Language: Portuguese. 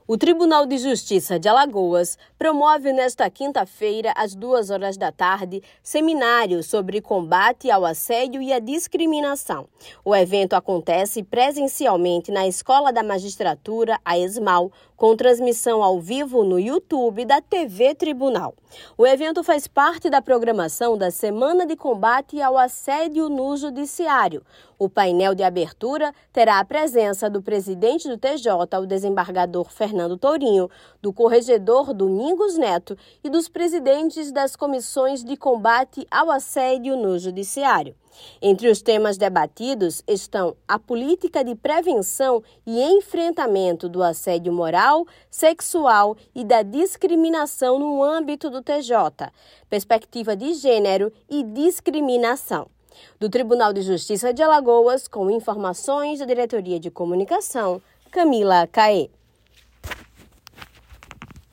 O Tribunal de Justiça de Alagoas promove nesta quinta-feira, às 2 horas da tarde, seminário sobre combate ao assédio e à discriminação. O evento acontece presencialmente na Escola da Magistratura, a ESMAL, com transmissão ao vivo no YouTube da TV Tribunal. O evento faz parte da programação da Semana de Combate ao Assédio no Judiciário. O painel de abertura terá a presença do presidente do TJ, o desembargador Fernando Tourinho, do corregedor Domingos Neto e dos presidentes das comissões de combate ao assédio no Judiciário. Entre os temas debatidos estão a política de prevenção e enfrentamento do assédio moral, sexual e da discriminação no âmbito do TJ, perspectiva de gênero e discriminação. Do Tribunal de Justiça de Alagoas, com informações da Diretoria de Comunicação, Camila Caê.